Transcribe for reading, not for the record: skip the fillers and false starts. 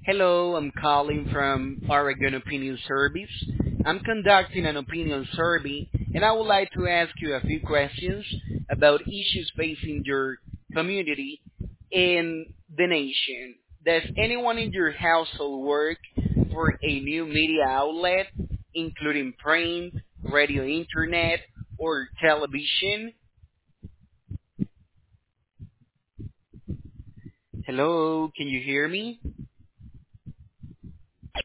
Hello, I'm calling from Oregon Opinion Service. I'm conducting an opinion survey and I would like to ask you a few questions about issues facing your community and the nation. Does anyone in your household work for a new media outlet, including print, radio, internet, or television? Hello, can you hear me?